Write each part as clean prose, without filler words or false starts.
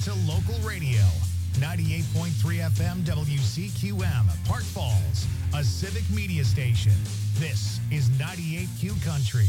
into local radio. 98.3 FM WCQM, Park Falls, a civic media station. This is 98Q Country.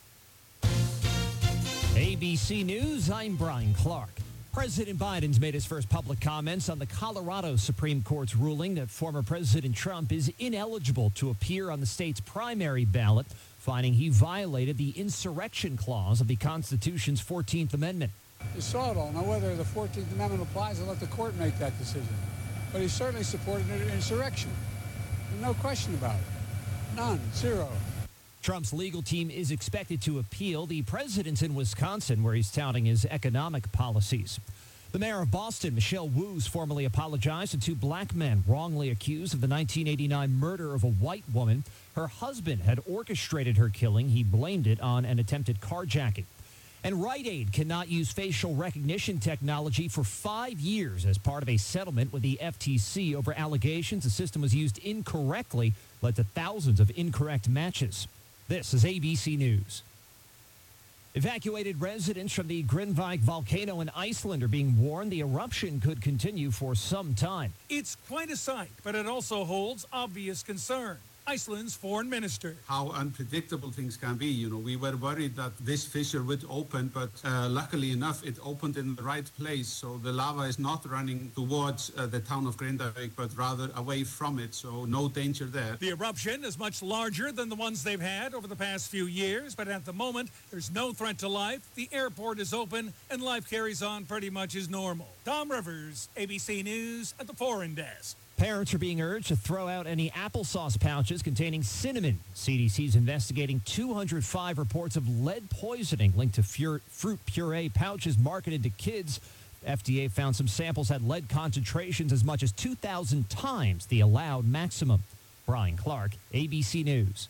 ABC News, I'm Brian Clark. President Biden's made his first public comments on the Colorado Supreme Court's ruling that former President Trump is ineligible to appear on the state's primary ballot, finding he violated the insurrection clause of the Constitution's 14th Amendment. You saw it all. Now, whether the 14th Amendment applies, I'll let the court make that decision. But he certainly supported an insurrection. And no question about it. None. Zero. Trump's legal team is expected to appeal. The president's in Wisconsin, where he's touting his economic policies. The mayor of Boston, Michelle Wu's, formally apologized to two black men wrongly accused of the 1989 murder of a white woman. Her husband had orchestrated her killing. He blamed it on an attempted carjacking. And Rite Aid cannot use facial recognition technology for 5 years as part of a settlement with the FTC over allegations the system was used incorrectly, led to thousands of incorrect matches. This is ABC News. Evacuated residents from the Grindvik volcano in Iceland are being warned the eruption could continue for some time. It's quite a sight, but it also holds obvious concern. Iceland's foreign minister. How unpredictable things can be. You know, we were worried that this fissure would open, but luckily enough, it opened in the right place. So the lava is not running towards the town of Grindavik, but rather away from it. So no danger there. The eruption is much larger than the ones they've had over the past few years, but at the moment, there's no threat to life. The airport is open, and life carries on pretty much as normal. Tom Rivers, ABC News at the Foreign Desk. Parents are being urged to throw out any applesauce pouches containing cinnamon. CDC's investigating 205 reports of lead poisoning linked to fruit puree pouches marketed to kids. FDA found some samples had lead concentrations as much as 2,000 times the allowed maximum. Brian Clark, ABC News.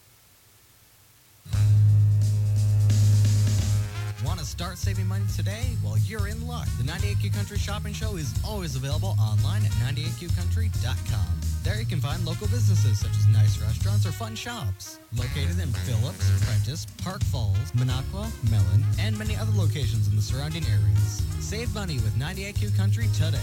Want to start saving money today? Well, you're in luck. The 98Q Country Shopping Show is always available online at 98QCountry.com. There you can find local businesses such as nice restaurants or fun shops. Located in Phillips, Prentice, Park Falls, Minocqua, Mellon, and many other locations in the surrounding areas. Save money with 98Q Country today.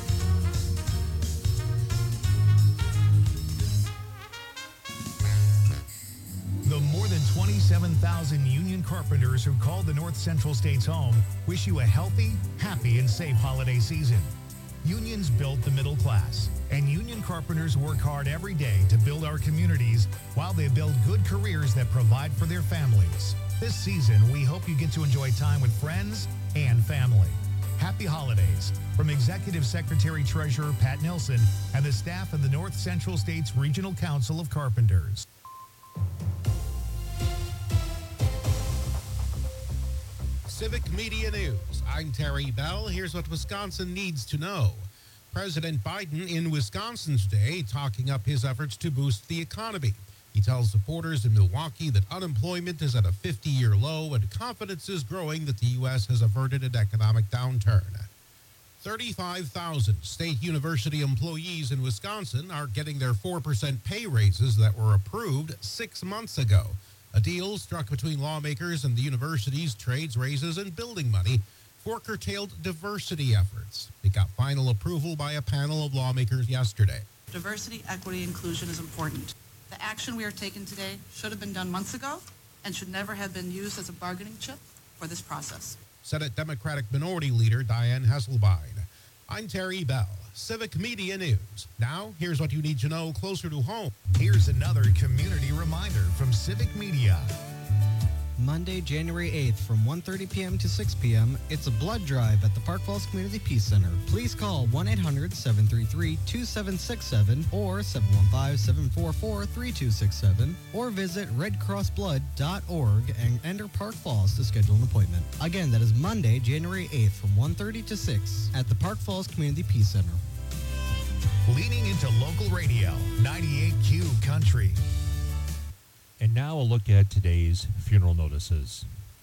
The more than 27,000 union carpenters who called the North Central States home wish you a healthy, happy, and safe holiday season. Unions build the middle class, and union carpenters work hard every day to build our communities while they build good careers that provide for their families. This season, we hope you get to enjoy time with friends and family. Happy holidays from Executive Secretary Treasurer Pat Nelson and the staff of the North Central States Regional Council of Carpenters. Civic Media News. I'm Terry Bell. Here's what Wisconsin needs to know. President Biden in Wisconsin today talking up his efforts to boost the economy. He tells supporters in Milwaukee that unemployment is at a 50-year low and confidence is growing that the U.S. has averted an economic downturn. 35,000 state university employees in Wisconsin are getting their 4% pay raises that were approved 6 months ago. A deal struck between lawmakers and the university's trades raises and building money for curtailed diversity efforts. It got final approval by a panel of lawmakers yesterday. Diversity, equity, inclusion is important. The action we are taking today should have been done months ago and should never have been used as a bargaining chip for this process. Senate Democratic Minority Leader Diane Hasselbein. I'm Terry Bell, Civic Media News. Now, here's what you need to know closer to home. Here's another community reminder from Civic Media. Monday, January 8th from 1:30 p.m. to 6 p.m., it's a blood drive at the Park Falls Community Peace Center. Please call 1-800-733-2767 or 715-744-3267 or visit redcrossblood.org and enter Park Falls to schedule an appointment. Again, that is Monday, January 8th from 1:30 to 6 at the Park Falls Community Peace Center. Leaning into local radio, 98Q Country. And now a look at today's funeral notices.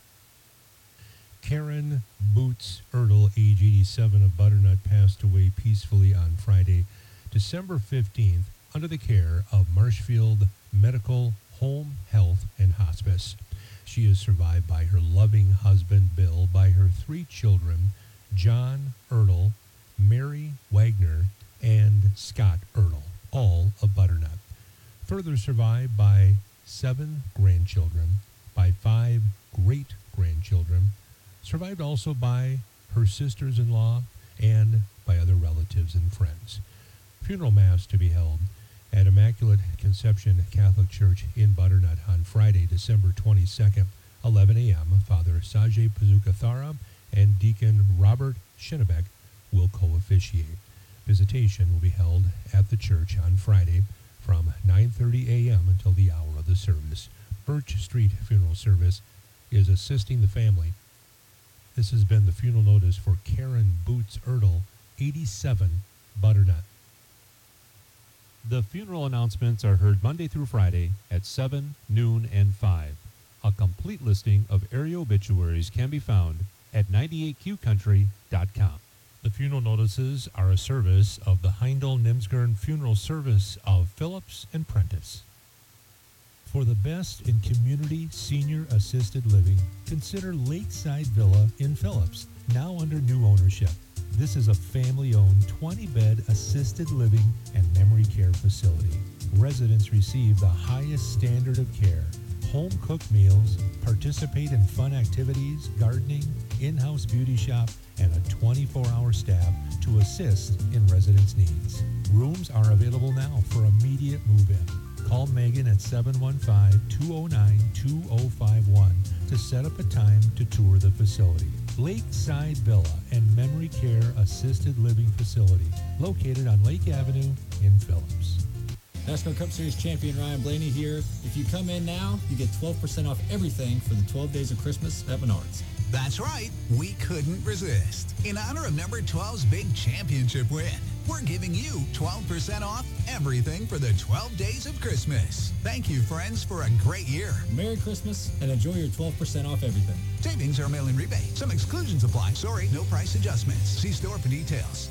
Karen Boots Ertl, age 87, of Butternut, passed away peacefully on Friday, December 15th, under the care of Marshfield Medical Home Health and Hospice. She is survived by her loving husband, Bill, by her 3 children, John Erdl, Mary Wagner, and Scott Erdl, all of Butternut. Further survived by 7 grandchildren, by 5 great-grandchildren, survived also by her sisters-in-law and by other relatives and friends. Funeral mass to be held at Immaculate Conception Catholic Church in Butternut on Friday, December 22nd, 11 a.m. Father Sajay Pazukathara and Deacon Robert Shinnebeck will co-officiate. Visitation will be held at the church on Friday from 9:30 a.m. until the hour of the service. Birch Street Funeral Service is assisting the family. This has been the funeral notice for Karen Boots Erdl, 87, Butternut. The funeral announcements are heard Monday through Friday at 7, noon, and 5. A complete listing of area obituaries can be found at 98qcountry.com. The funeral notices are a service of the Heindel-Nimsgern Funeral Service of Phillips and Prentice. For the best in community senior assisted living, consider Lakeside Villa in Phillips, now under new ownership. This is a family-owned 20-bed assisted living and memory care facility. Residents receive the highest standard of care, home-cooked meals, participate in fun activities, gardening, in-house beauty shop, and a 24-hour staff to assist in residents' needs. Rooms are available now for immediate move-in. Call Megan at 715-209-2051 to set up a time to tour the facility. Lakeside Villa and Memory Care Assisted Living Facility, located on Lake Avenue in Phillips. NASCAR Cup Series champion Ryan Blaney here. If you come in now, you get 12% off everything for the 12 days of Christmas at Menards. That's right. We couldn't resist. In honor of number 12's big championship win, we're giving you 12% off everything for the 12 days of Christmas. Thank you, friends, for a great year. Merry Christmas and enjoy your 12% off everything. Savings are mail-in rebate. Some exclusions apply. Sorry, no price adjustments. See store for details.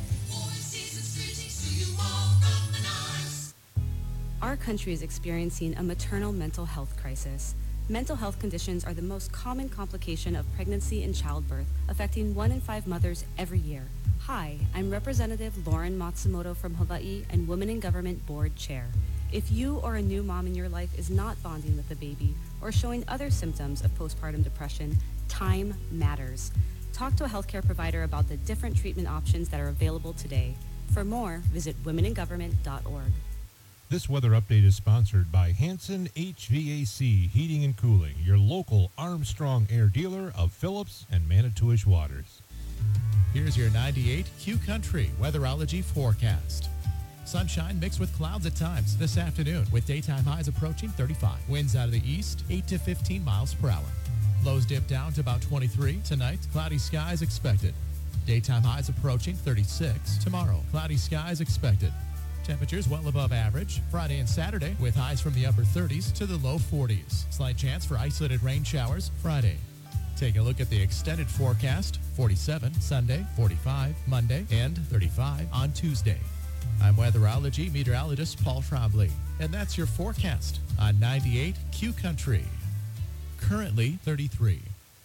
Our country is experiencing a maternal mental health crisis. Mental health conditions are the most common complication of pregnancy and childbirth, affecting 1 in 5 mothers every year. Hi, I'm Representative Lauren Matsumoto from Hawaii and Women in Government Board Chair. If you or a new mom in your life is not bonding with the baby or showing other symptoms of postpartum depression, time matters. Talk to a healthcare provider about the different treatment options that are available today. For more, visit womeningovernment.org. This weather update is sponsored by Hanson HVAC Heating and Cooling, your local Armstrong Air dealer of Phillips and Manitowish Waters. Here's your 98 Q Country weatherology forecast. Sunshine mixed with clouds at times this afternoon with daytime highs approaching 35. Winds out of the east, 8 to 15 miles per hour. Lows dip down to about 23. Tonight, cloudy skies expected. Daytime highs approaching 36. Tomorrow, cloudy skies expected. Temperatures well above average Friday and Saturday with highs from the upper 30s to the low 40s. Slight chance for isolated rain showers Friday. Take a look at the extended forecast. 47 Sunday, 45 Monday, and 35 on Tuesday. I'm weatherology meteorologist Paul Trombley, and that's your forecast on 98 Q Country. Currently 33.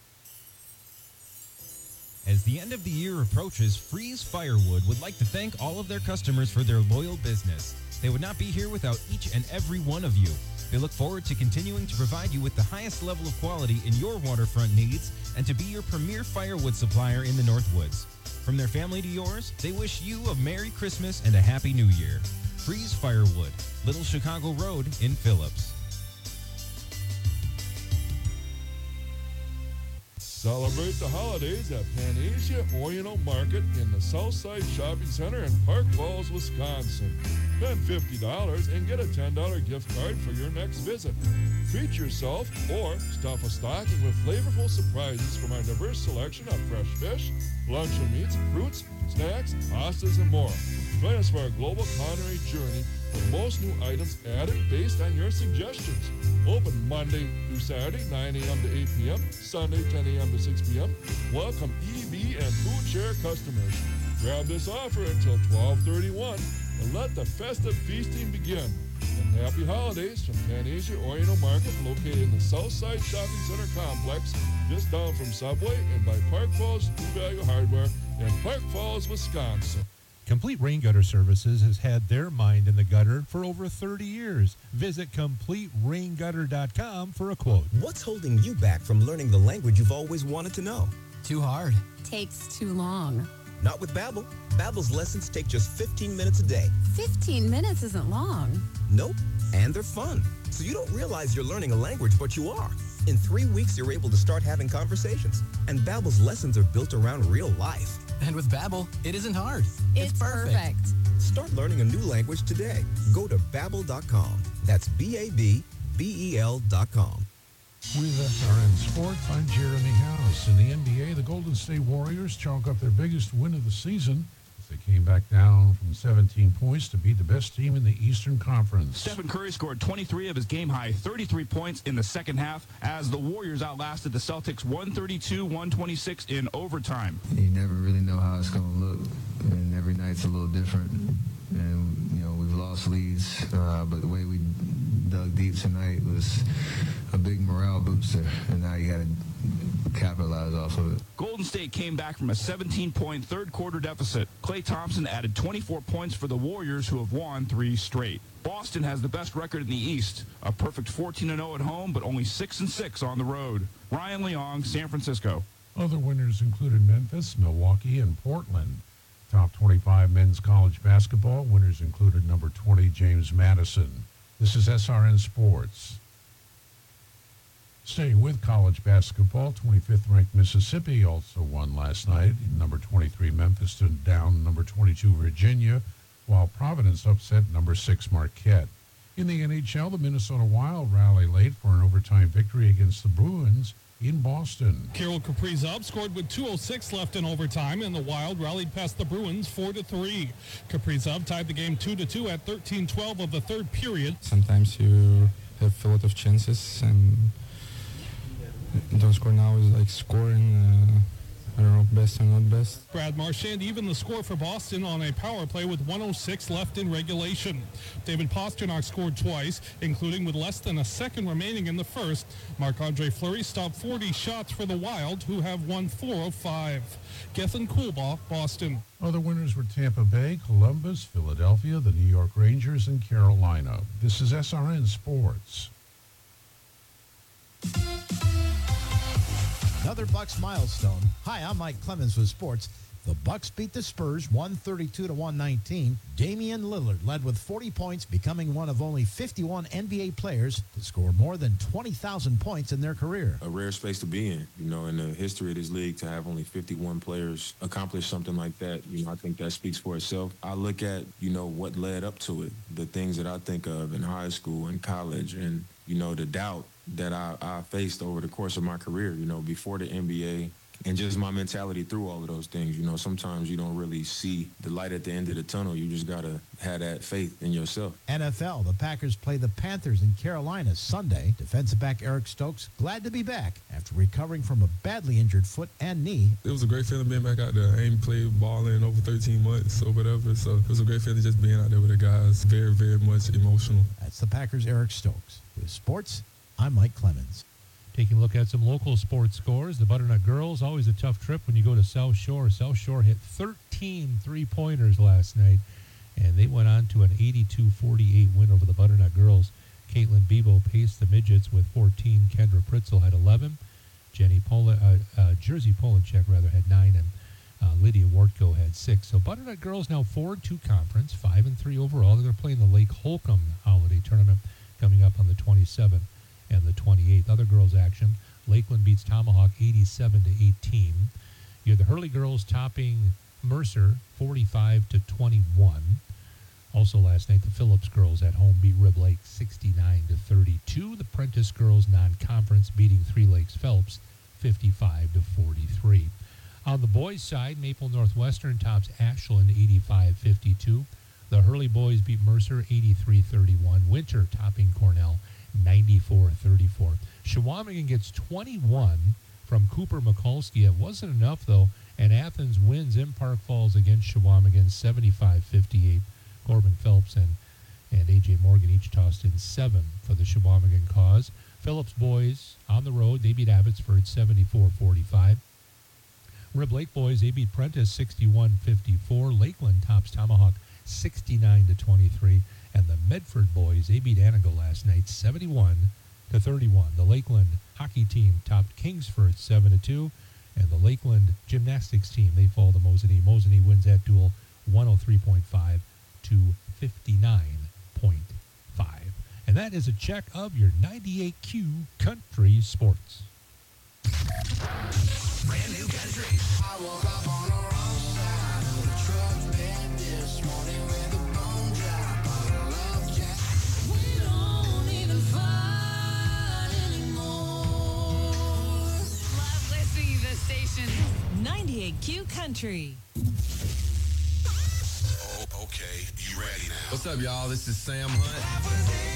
As the end of the year approaches, Freeze Firewood would like to thank all of their customers for their loyal business. They would not be here without each and every one of you. They look forward to continuing to provide you with the highest level of quality in your waterfront needs and to be your premier firewood supplier in the Northwoods. From their family to yours, they wish you a Merry Christmas and a Happy New Year. Freeze Firewood, Little Chicago Road in Phillips. Celebrate the holidays at Pan-Asia Oriental Market in the Southside Shopping Center in Park Falls, Wisconsin. Spend $50 and get a $10 gift card for your next visit. Treat yourself or stuff a stocking with flavorful surprises from our diverse selection of fresh fish, luncheon meats, fruits, snacks, pastas, and more. Join us for our global culinary journey with most new items added based on your suggestions. Open Monday through Saturday, 9 a.m. to 8 p.m., Sunday, 10 a.m. to 6 p.m. Welcome EB and Food Share customers. Grab this offer until 12/31 and let the festive feasting begin. The Happy holidays from Panacea Oriental Market, located in the Southside Shopping Center complex, just down from Subway and by Park Falls True Value Hardware in Park Falls, Wisconsin. Complete Rain Gutter Services has had their mind in the gutter for over 30 years. Visit CompleteRainGutter.com for a quote. What's holding you back from learning the language you've always wanted to know? Too hard. Takes too long. Not with Babbel. Babbel's lessons take just 15 minutes a day. 15 minutes isn't long. Nope. And they're fun. So you don't realize you're learning a language, but you are. In 3 weeks, you're able to start having conversations. And Babbel's lessons are built around real life. And with Babbel, it isn't hard. It's perfect. Start learning a new language today. Go to Babbel.com. That's Babbel.com. With SRN Sport, I'm Jeremy House. In the NBA, the Golden State Warriors chalk up their biggest win of the season as they came back down from 17 points to beat the best team in the Eastern Conference. Stephen Curry scored 23 of his game-high 33 points in the second half as the Warriors outlasted the Celtics 132-126 in overtime. You never really know how it's going to look, and every night's a little different. And, you know, we've lost leads, but the way we dug deep tonight was a big morale booster, and now you got to capitalize off of it. Golden State came back from a 17-point third-quarter deficit. Klay Thompson added 24 points for the Warriors, who have won 3 straight. Boston has the best record in the East, a perfect 14-0 at home, but only 6-6 on the road. Ryan Leong, San Francisco. Other winners included Memphis, Milwaukee, and Portland. Top 25 men's college basketball winners included number 20, James Madison. This is SRN Sports. Staying with college basketball, 25th-ranked Mississippi also won last night. Number 23 Memphis stood down number 22 Virginia, while Providence upset number 6 Marquette. In the NHL, the Minnesota Wild rally late for an overtime victory against the Bruins in Boston. Kirill Kaprizov scored with 2:06 left in overtime, and the Wild rallied past the Bruins 4-3. Kaprizov tied the game 2-2 at 13:12 of the third period. Sometimes you have a lot of chances, and don't score now is like scoring, I don't know, best or not best. Brad Marchand even the score for Boston on a power play with 1:06 left in regulation. David Pastrnak scored twice, including with less than a second remaining in the first. Marc-Andre Fleury stopped 40 shots for the Wild, who have won 4 of 5. Gethin Coolbaugh, Boston. Other winners were Tampa Bay, Columbus, Philadelphia, the New York Rangers, and Carolina. This is SRN Sports. Another Bucks milestone. Hi, I'm Mike Clemens with sports. The Bucks beat the Spurs 132-119. Damian Lillard led with 40 points, becoming one of only 51 NBA players to score more than 20,000 points in their career. A rare space to be in, you know, in the history of this league, to have only 51 players accomplish something like that. You know, I think that speaks for itself. I look at, you know, what led up to it, the things that I think of in high school and college, and, you know, the doubt that I faced over the course of my career, you know, before the NBA, and just my mentality through all of those things. You know, sometimes you don't really see the light at the end of the tunnel. You just got to have that faith in yourself. NFL, the Packers play the Panthers in Carolina Sunday. Defensive back Eric Stokes glad to be back after recovering from a badly injured foot and knee. It was a great feeling being back out there. I ain't played ball in over 13 months or whatever, so it was a great feeling just being out there with the guys. Very, very much emotional. That's the Packers' Eric Stokes. With sports, I'm Mike Clemens. Taking a look at some local sports scores. The Butternut girls, always a tough trip when you go to South Shore. South Shore hit 13 three-pointers last night, and they went on to an 82-48 win over the Butternut girls. Caitlin Bebo paced the midgets with 14. Kendra Pritzel had 11. Jersey Polinchek had 9, and Lydia Wartko had 6. So Butternut girls now 4-2 conference, 5-3 overall. They're going to play in the Lake Holcomb Holiday Tournament coming up on the 27th. And the 28th. Other girls action, Lakeland beats Tomahawk 87-18. You have the Hurley girls topping Mercer 45-21. Also last night, the Phillips girls at home beat Rib Lake 69-32. The Prentice girls non-conference beating Three Lakes Phelps 55-43. On the boys' side, Maple Northwestern tops Ashland 85-52. The Hurley boys beat Mercer 83-31. Winter topping Cornell 94-34. Shawamigan gets 21 from Cooper Mikulski. It wasn't enough, though, and Athens wins in Park Falls against Shawamigan 75-58. Corbin Phelps and and A.J. Morgan each tossed in 7 for the Shawamigan cause. Phillips boys on the road, they beat Abbotsford 74-45. Rib Lake boys, they beat Prentice 61-54. Lakeland tops Tomahawk 69-23. And the Medford boys, they beat Antigo last night 71-31. The Lakeland hockey team topped Kingsford 7-2. And the Lakeland gymnastics team, they fall to Mosinee. Mosinee wins that duel 103.5 to 59.5. And that is a check of your 98Q Country Sports. Brand new country. I woke up on the wrong side of the truck bed this morning with a bone drop on a love jack. We don't even fight anymore. Love listening to the station. 98Q Country. Oh, okay. You ready now? What's up, y'all? This is Sam Hunt.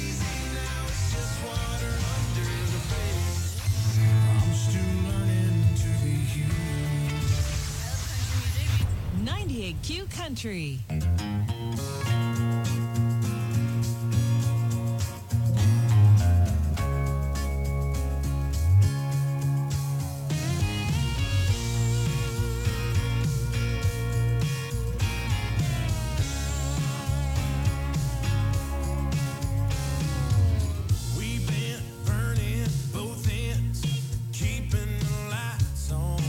I'm still learning to be human. 98Q Country. We've been burning both ends, keeping the lights on.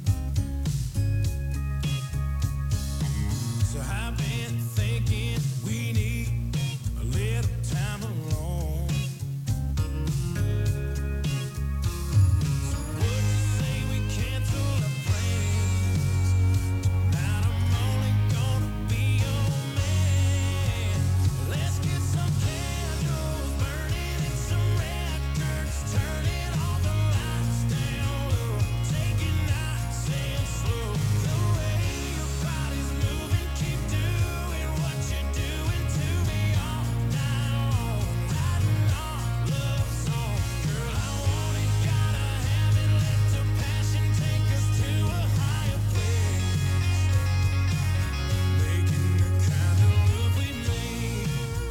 So I've been thinking we need a little time alone. So what you say we cancel our plans? Tonight I'm only gonna be your man. Let's get some candles burning and some records, turning all the lights down low, take it nice and slow. The way your body's moving, keep doing what you're doing to me all night long, writing our love song. Girl, I want it, gotta have it, let the passion take us to a higher place, making the kind of love we made.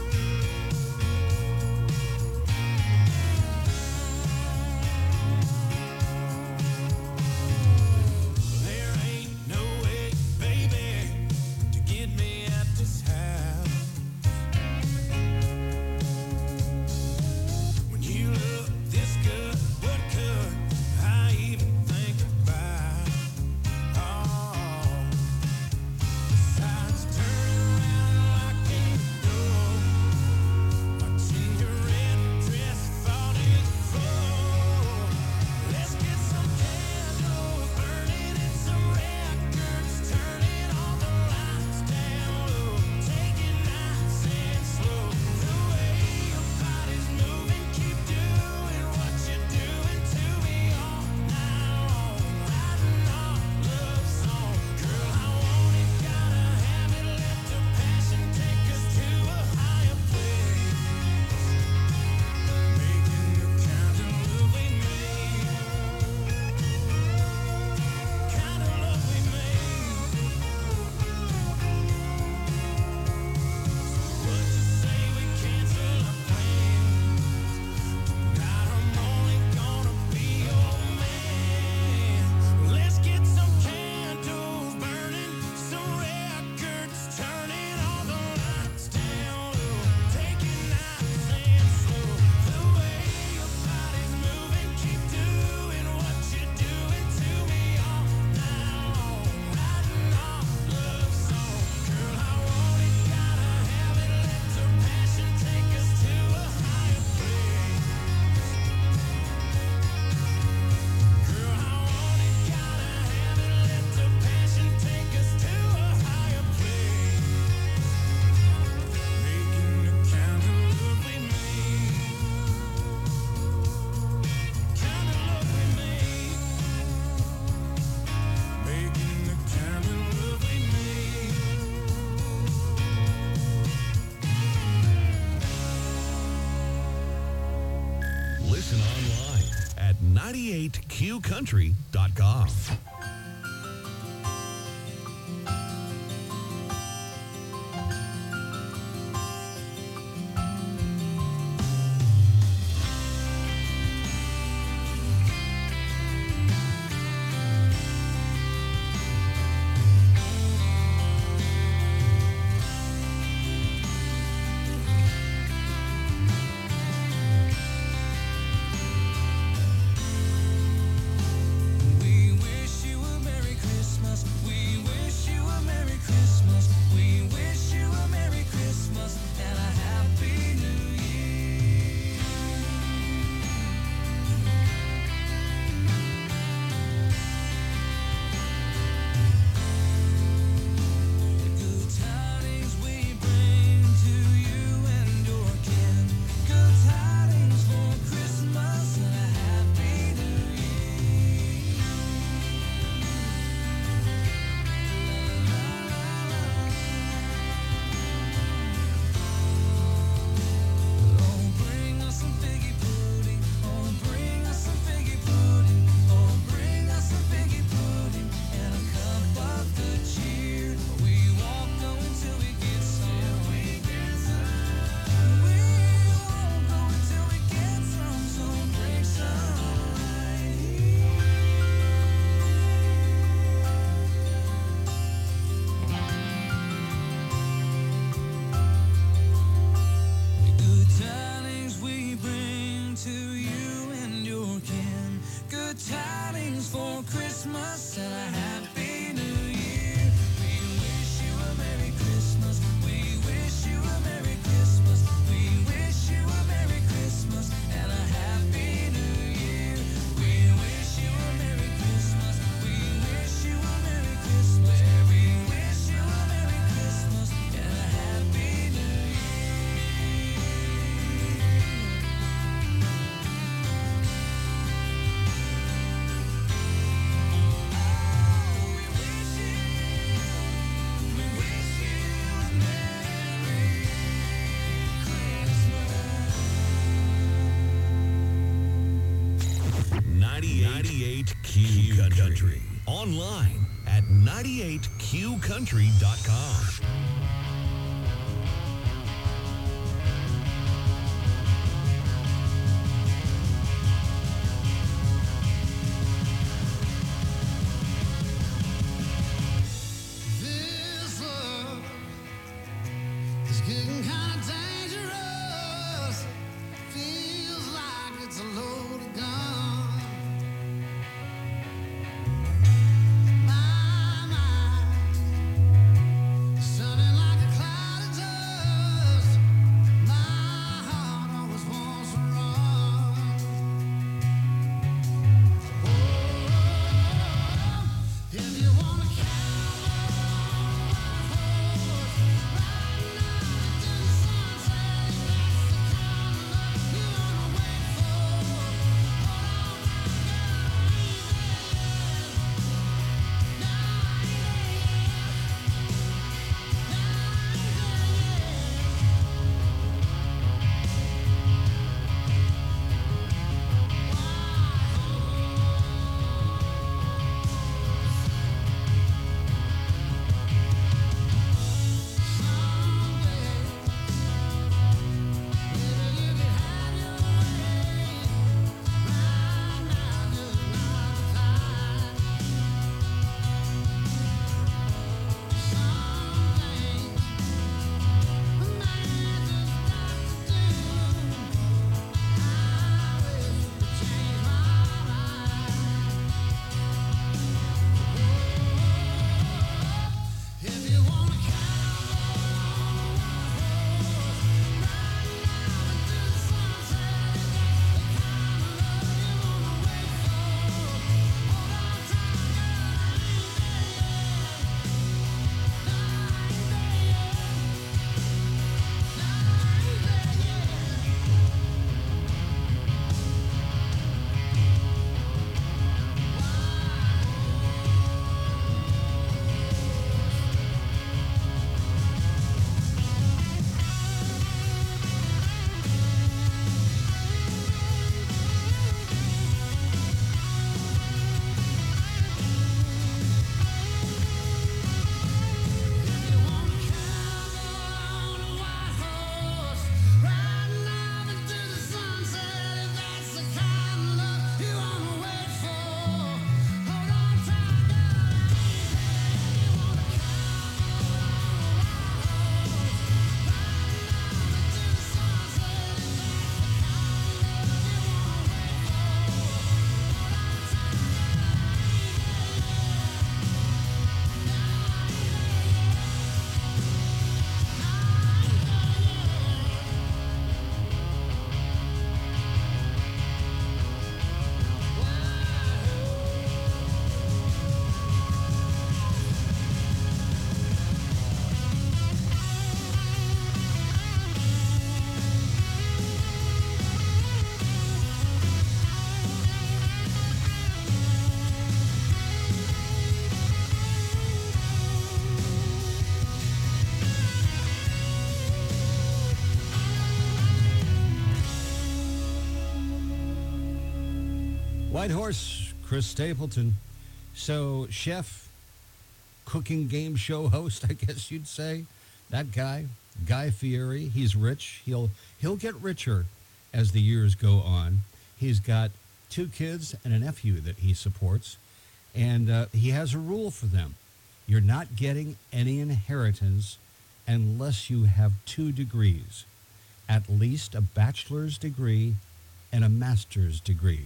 There ain't no way, baby, to get me at this house. When you look this good, what could I even think about? Oh, besides turning around and locking the door, watching your red dress falling floor. Let's get some candles burning and some records, turning all the lights down low, take it nice and slow. The way your body's moving, keep doing what you're doing to me all night long, writing our love song. Girl, I want it, gotta have it, let the passion take us to a higher place, making the kind of love we made, kind of love we made. What you say we cancel our plans? Tonight I'm only gonna be your man. Let's get some candles burning, some records, turning all the lights down low, take it nice and slow. The way your body's moving, keep doing what you're doing to me all night long, writing our love song. Girl, I want it, gotta have it, let the passion take us to a higher place. Girl, I want it, gotta have it, let the passion take us to a higher place, making the kind of love we made, kind of love we made, making the kind of love we made. Listen online at 98qcountry.com. 98Q Country. Online at 98QCountry.com. This love is getting kind of dangerous. Feels like it's a loaded gun. My mind is turning like a cloud of dust. My heart always wants to run. If you wanna White Horse, Chris Stapleton. So, chef, cooking game show host, I guess you'd say. That guy, Guy Fieri, he's rich. He'll get richer as the years go on. He's got 2 kids and a nephew that he supports. And he has a rule for them. You're not getting any inheritance unless you have 2 degrees. At least a bachelor's degree and a master's degree.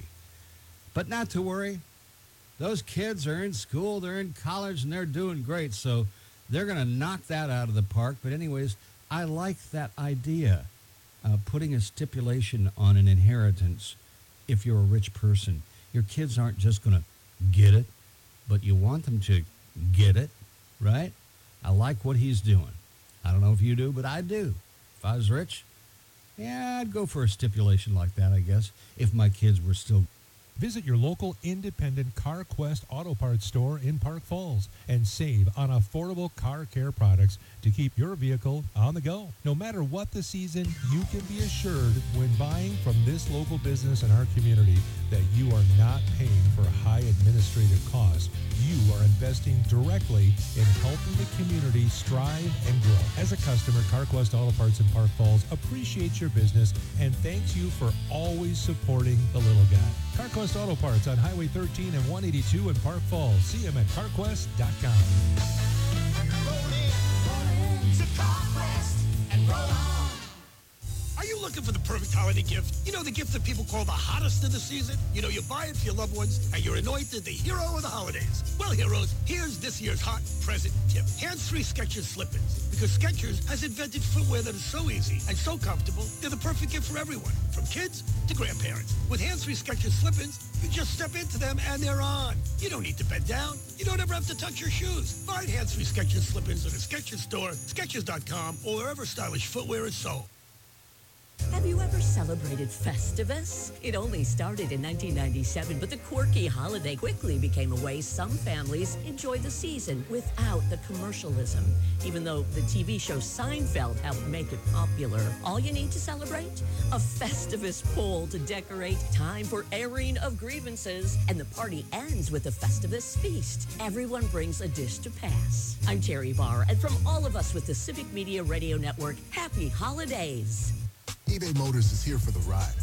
But not to worry. Those kids are in school, they're in college, and they're doing great. So they're going to knock that out of the park. But anyways, I like that idea, putting a stipulation on an inheritance if you're a rich person. Your kids aren't just going to get it, but you want them to get it, right? I like what he's doing. I don't know if you do, but I do. If I was rich, yeah, I'd go for a stipulation like that, I guess, if my kids were still Visit your local independent CarQuest Auto Parts store in Park Falls and save on affordable car care products to keep your vehicle on the go. No matter what the season, you can be assured when buying from this local business in our community that you are not paying for high administrative costs. You are investing directly in helping the community strive and grow. As a customer, CarQuest Auto Parts in Park Falls appreciates your business and thanks you for always supporting the little guy. CarQuest Auto Parts on Highway 13 and 182 in Park Falls. See them at carquest.com. Are you looking for the perfect holiday gift? You know, the gift that people call the hottest of the season? You know, you buy it for your loved ones and you're anointed the hero of the holidays. Well, heroes, here's this year's hot present tip. Hands-free Skechers slip-ins. Because Skechers has invented footwear that is so easy and so comfortable, they're the perfect gift for everyone, from kids to grandparents. With hands-free Skechers slip-ins, you just step into them and they're on. You don't need to bend down. You don't ever have to touch your shoes. Find hands-free Skechers slip-ins at a Skechers store, Skechers.com, or wherever stylish footwear is sold. Have you ever celebrated Festivus? It only started in 1997, but the quirky holiday quickly became a way some families enjoy the season without the commercialism. Even though the TV show Seinfeld helped make it popular, all you need to celebrate? A Festivus pole to decorate, time for airing of grievances, and the party ends with a Festivus feast. Everyone brings a dish to pass. I'm Terry Barr, and from all of us with the Civic Media Radio Network, happy holidays. eBay Motors is here for the ride.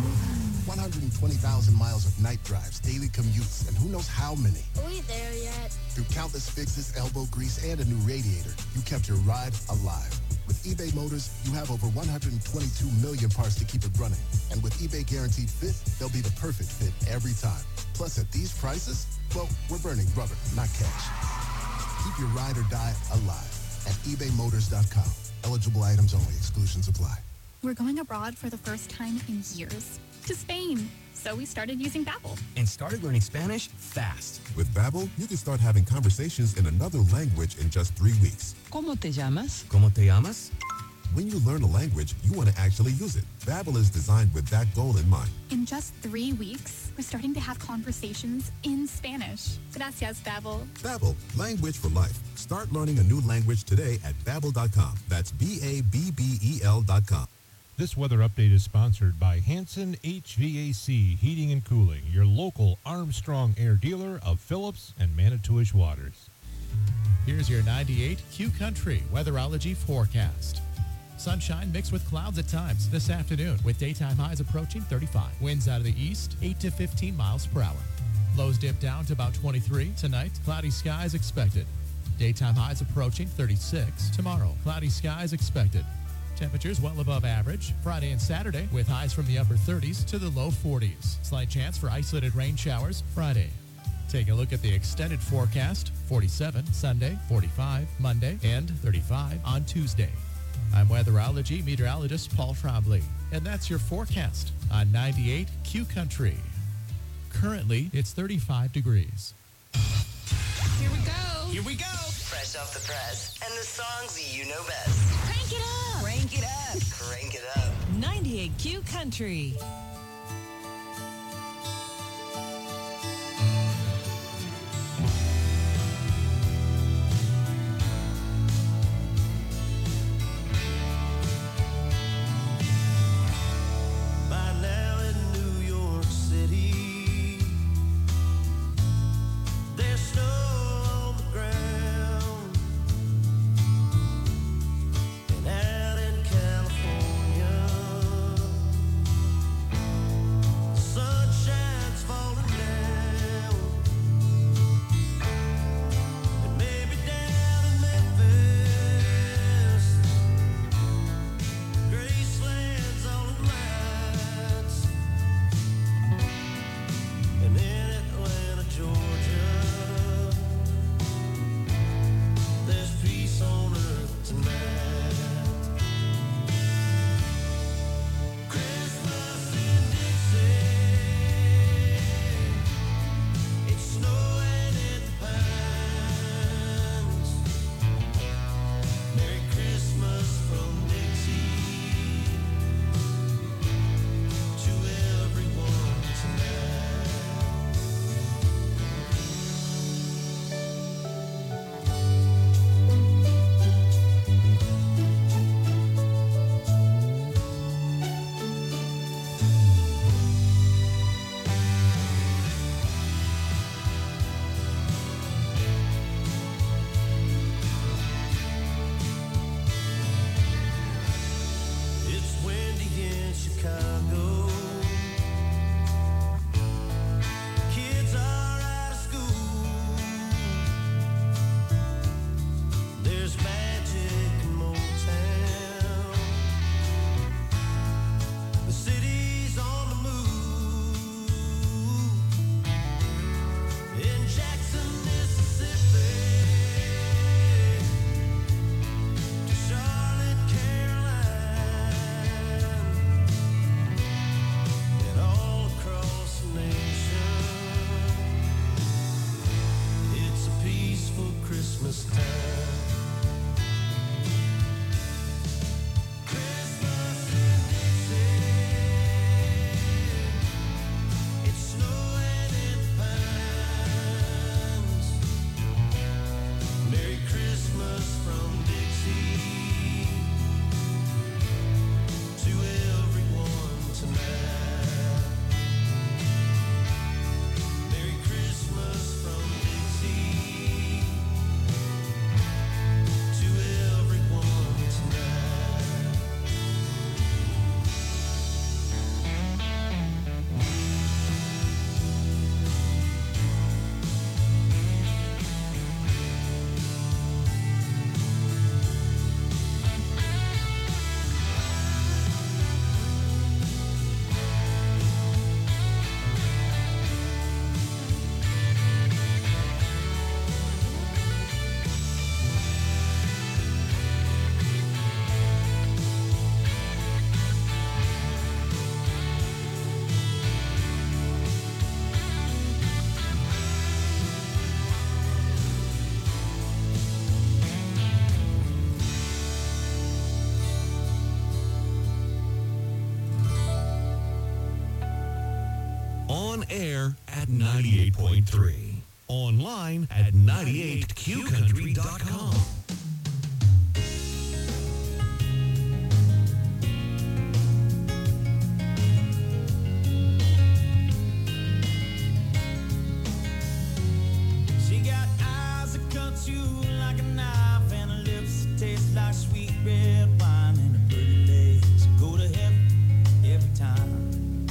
120,000 miles of night drives, daily commutes, and who knows how many. Are we there yet? Through countless fixes, elbow grease, and a new radiator, you kept your ride alive. With eBay Motors, you have over 122 million parts to keep it running. And with eBay Guaranteed Fit, they'll be the perfect fit every time. Plus, at these prices, well, we're burning rubber, not cash. Keep your ride or die alive at ebaymotors.com. Eligible items only. Exclusions apply. We're going abroad for the first time in years. To Spain. So we started using Babbel. And started learning Spanish fast. With Babbel, you can start having conversations in another language in just 3 weeks. ¿Cómo te llamas? ¿Cómo te llamas? When you learn a language, you want to actually use it. Babbel is designed with that goal in mind. In just 3 weeks, we're starting to have conversations in Spanish. Gracias, Babbel. Babbel, language for life. Start learning a new language today at Babbel.com. That's BABBEL.com. This weather update is sponsored by Hanson HVAC Heating and Cooling, your local Armstrong Air dealer of Phillips and Manitowish Waters. Here's your 98 Q Country weatherology forecast. Sunshine mixed with clouds at times this afternoon with daytime highs approaching 35. Winds out of the east, 8 to 15 miles per hour. Lows dip down to about 23. Tonight, cloudy skies expected. Daytime highs approaching 36. Tomorrow, cloudy skies expected. Temperatures well above average Friday and Saturday with highs from the upper 30s to the low 40s. Slight chance for isolated rain showers Friday. Take a look at the extended forecast. 47 Sunday, 45 Monday, and 35 on Tuesday. I'm weatherology meteorologist Paul Trombley, and that's your forecast on 98 Q Country. Currently, it's 35 degrees. Here we go. Here we go. Fresh off the press. And the songs you know best. Crank it up. Crank it up. Crank it up. 98 Q Country. By now in New York City, there's snow on the ground. And out in California, On air at 98.3. Online at 98qcountry.com. She got eyes that cut you like a knife and her lips that taste like sweet red wine and her pretty legs go to heaven every time.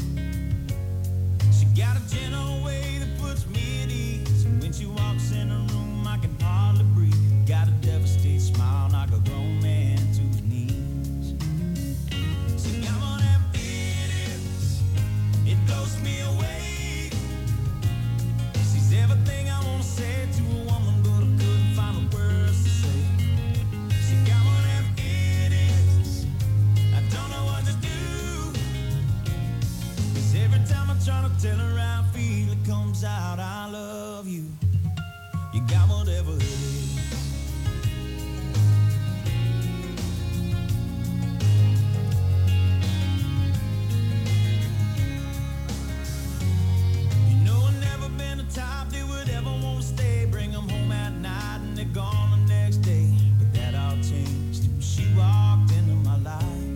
She got a gentle way that puts me at ease, and when she walks in a room I can hardly breathe. Got a devastating smile, knock a grown man to his knees. See, I'm on them idiots, it blows me away. She's everything I wanna say to a woman, but I couldn't find the words to say. She got one of them idiots, I don't know what to do. 'Cause every time I try to tell her how I feel, it comes out, I love you. You got whatever it is. You know I've never been the type that would ever want to stay. Bring them home at night and they're gone the next day. But that all changed when she walked into my life.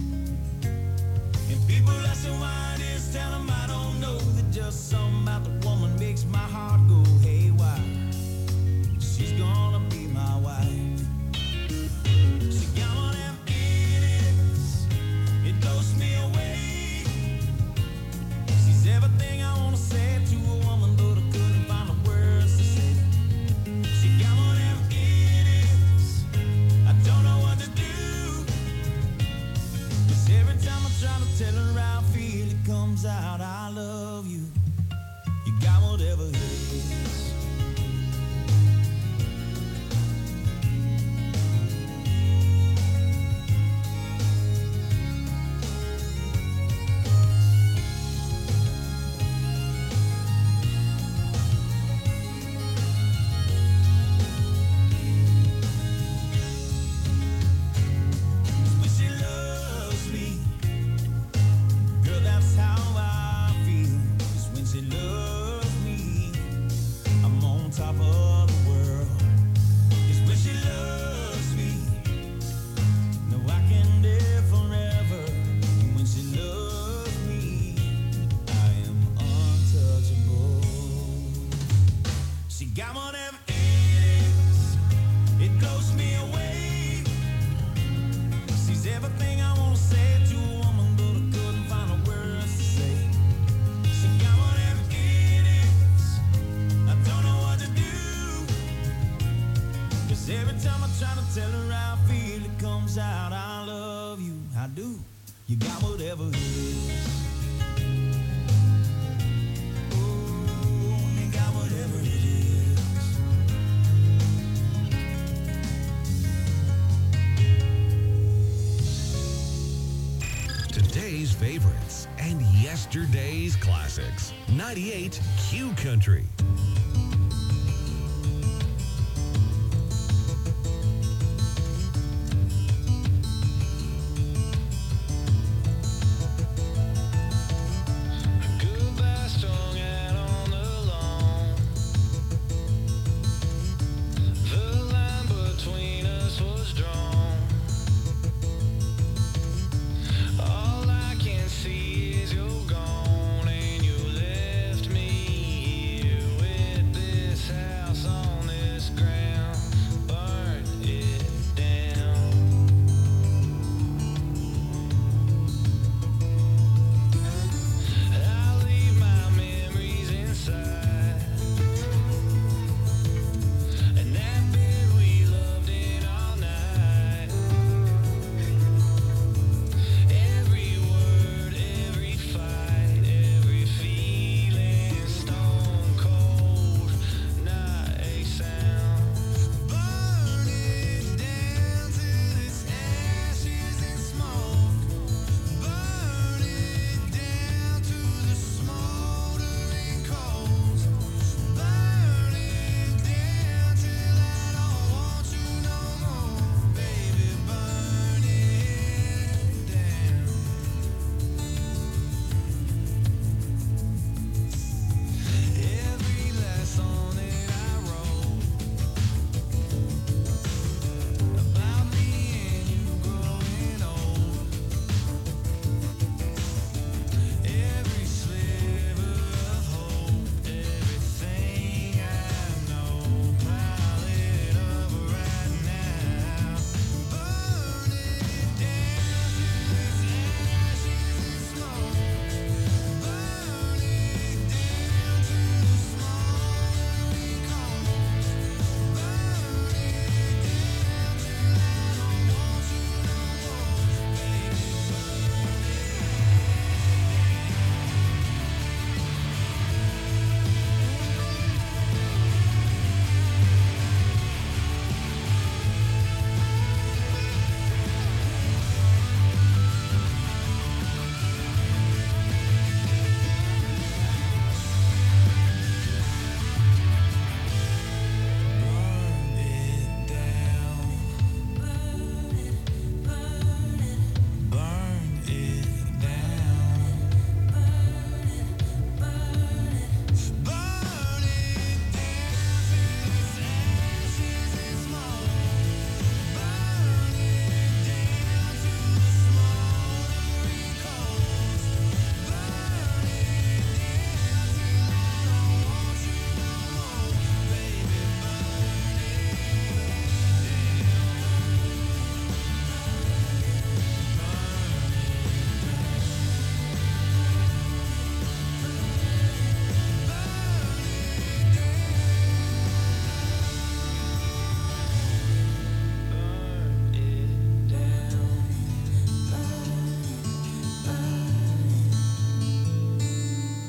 And people ask me why it is, tell them I don't know. That just something about the woman makes my heart go haywire. She's gonna be my wife. She got one of them idiots, it blows me away. She's everything I wanna say to a woman, but I couldn't find the words to say. She got one of them idiots, I don't know what to do. 'Cause every time I try to tell her how I feel, it comes out, I love you. You got whatever it is. When she loves me, girl, that's how I feel. 'Cause when she loves me, I'm on top of the world. 'Cause when she loves me, no, I can live forever. And when she loves me, I am untouchable. She got one of them idiots, it blows me away. She's everything I wanna say to a woman, but I couldn't find the words to say. She got one of them idiots, I don't know what to do. 'Cause every time I try to tell her how I feel, it comes out, I love you, I do. You got whatever it is. Oh, you got whatever it is. Today's favorites and yesterday's classics. 98 Q Country. Goodbye strung out on the lawn. The line between us was drawn. All I can see is you're gone, and you left me here with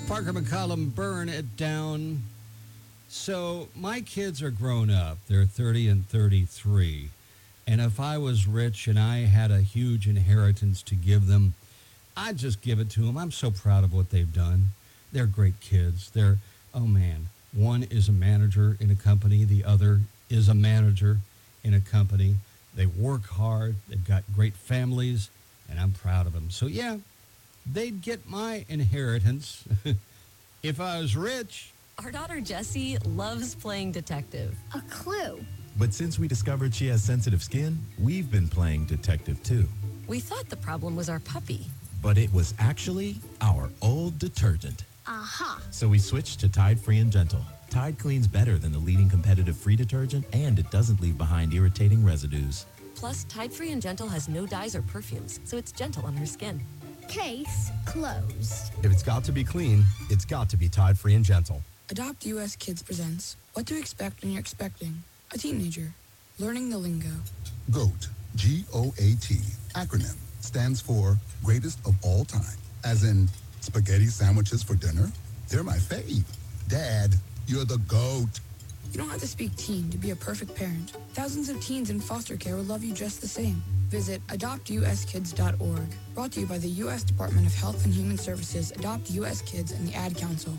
Parker McCollum, Burn It Down. So my kids are grown up. They're 30 and 33. And if I was rich and I had a huge inheritance to give them, I'd just give it to them. I'm so proud of what they've done. They're great kids. Oh man, one is a manager in a company. The other is a manager in a company. They work hard. They've got great families, and I'm proud of them. So yeah, they'd get my inheritance if I was rich. Our daughter Jessie loves playing detective. A clue. But since we discovered she has sensitive skin, we've been playing detective too. We thought the problem was our puppy. But it was actually our old detergent. Aha. So we switched to Tide Free and Gentle. Tide cleans better than the leading competitive free detergent, and it doesn't leave behind irritating residues. Plus, Tide Free and Gentle has no dyes or perfumes, so it's gentle on her skin. Case closed. If it's got to be clean, it's got to be Tide Free and Gentle. Adopt US Kids presents What to Expect When You're Expecting a Teenager. Learning the lingo. GOAT, G-O-A-T, acronym, stands for Greatest of All Time. As in, spaghetti sandwiches for dinner? They're my fave. Dad, you're the GOAT. You don't have to speak teen to be a perfect parent. Thousands of teens in foster care will love you just the same. Visit adoptuskids.org. Brought to you by the U.S. Department of Health and Human Services, Adopt U.S. Kids, and the Ad Council.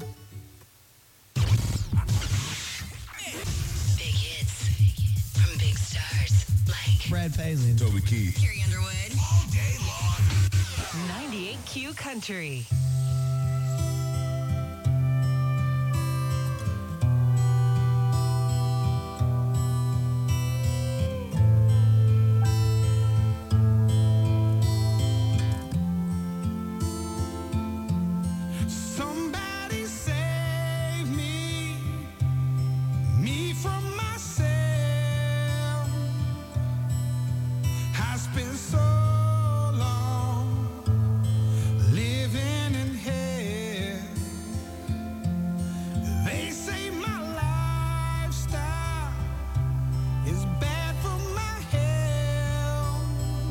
Big hits from big stars like Brad Paisley, Toby Keith, Carrie Underwood. all day long. 98Q Country. Somebody save me from myself. I spent so long living in hell. They say my lifestyle is bad for my health.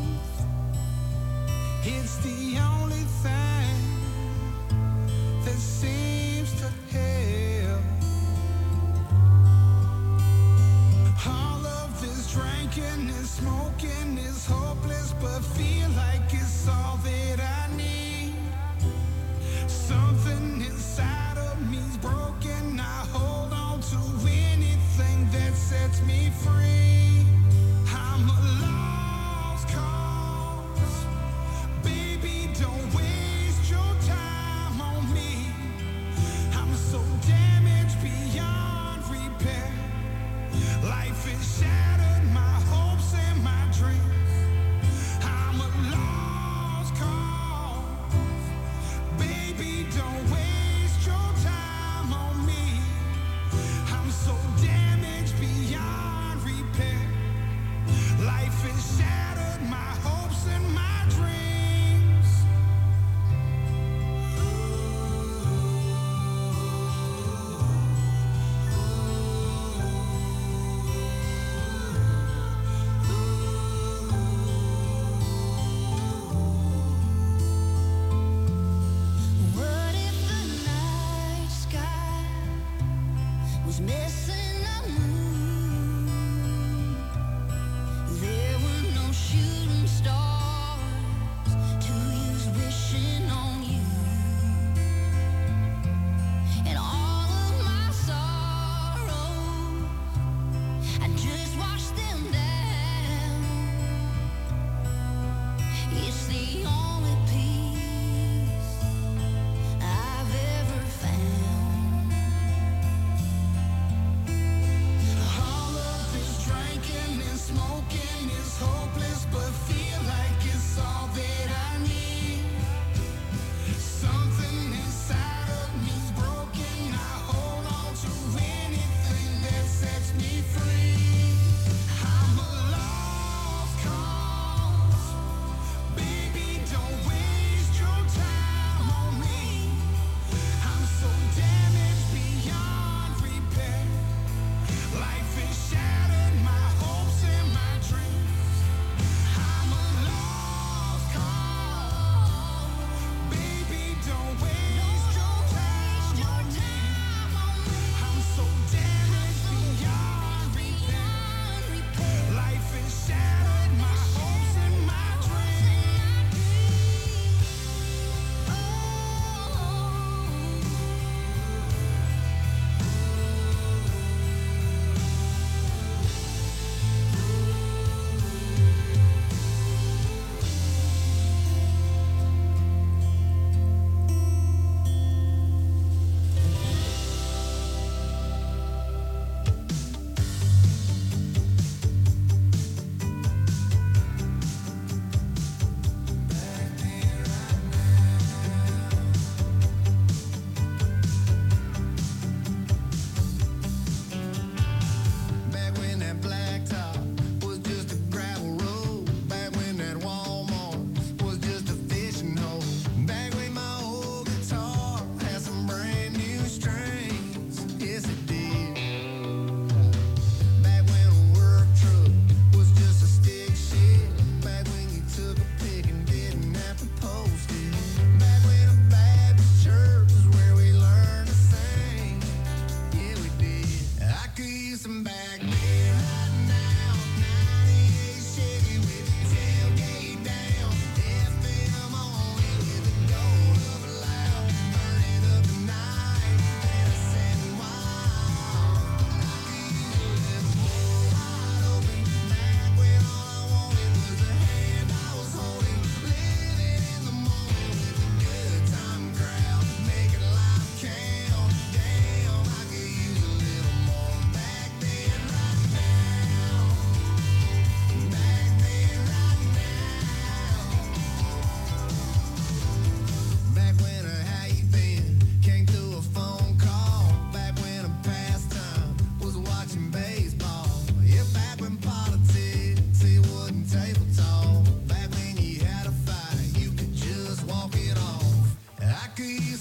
It's the only thing that seems to help. All of this drinking and smoking is hopeless, but feel like it's all that I need. Something inside of me's broken. I hold on to anything that sets me free. I'm a lost cause. Baby, don't waste your time on me. I'm so damaged beyond repair. Life has shattered my hopes and my dreams. I'm a lost cause. Baby, don't waste your time on me. I'm so damaged beyond repair. Life has shattered my hopes and my dreams. What if the night sky was missing a moon? There were no shooting stars to use wishing on you. And all of my sorrows, I just washed them down. It's the only peace I've ever found.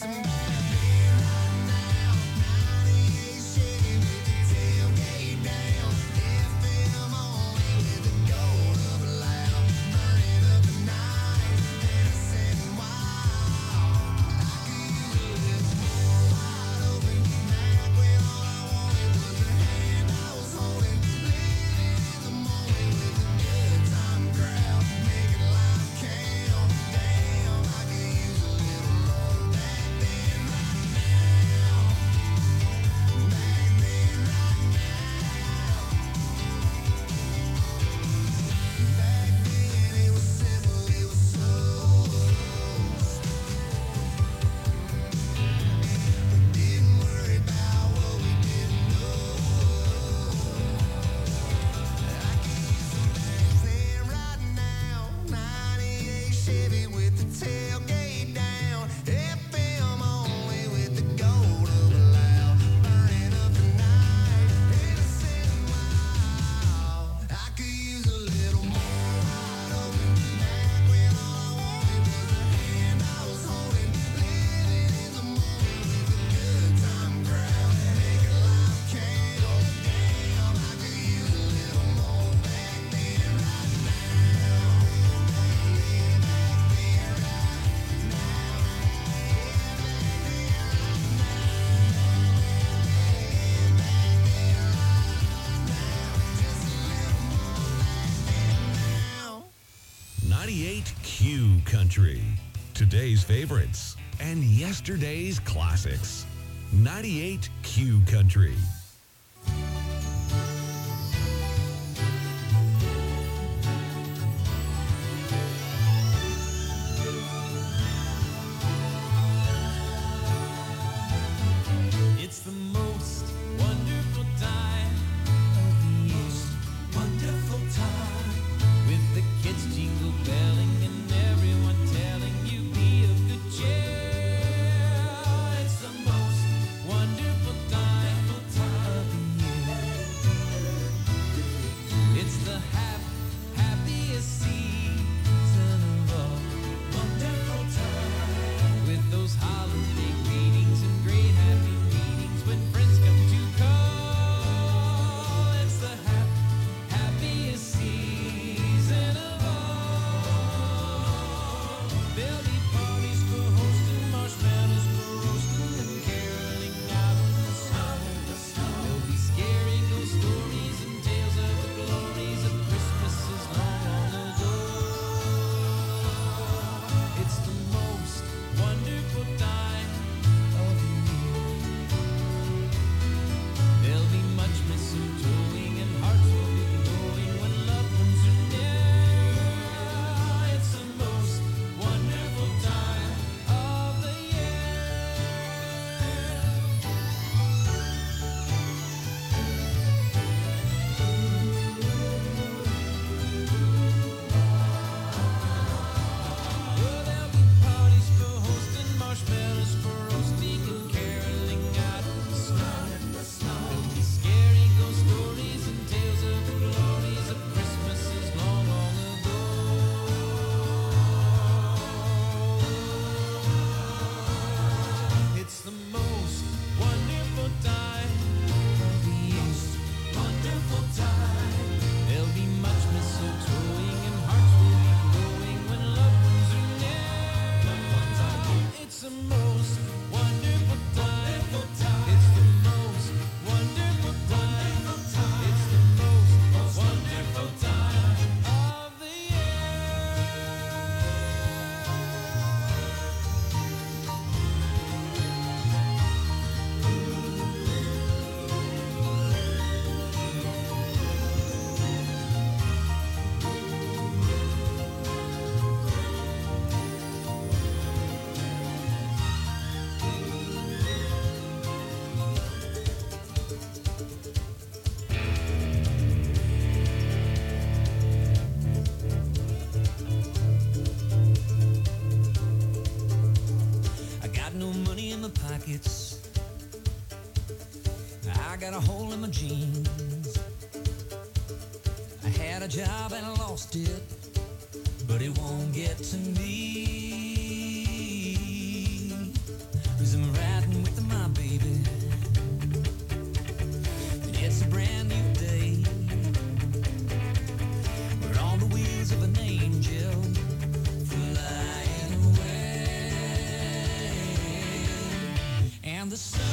Q Country. Today's favorites and yesterday's classics. 98 Q Country. It's the most wonderful time of the most wonderful time with the kids jingle belling and everyone telling you be of good cheer. It's the most wonderful time of the year. It's the happiest season of all. Wonderful time with those holiday greetings and great happy meetings when friends come to call. It's the happiest season of all. There'll be parties for hosting, marshmallows for roasting, and caroling out in the snow. There'll be scary ghost stories and tales of the glories of Christmases long, long ago. It's the most wonderful time of the year. There'll be much mistletoeing and hearts will be glowing when loved ones are near. It's the most wonderful time of the year. Well, there'll be parties for hosting, marshmallows for roasting, and caroling out in the snow. There'll be scary ghost stories and tales of the glories of Christmases long, long ago. It's the most wonderful time of the year. Wonderful time. There'll be much mistletoeing and hearts will be glowing when loved ones are near. It's the most wonderful time. It's the most wonderful time. It's the most wonderful time of the I got no money in my pockets. I got a hole in my jeans. I had a job and I lost it, but it won't get to me. find the sun.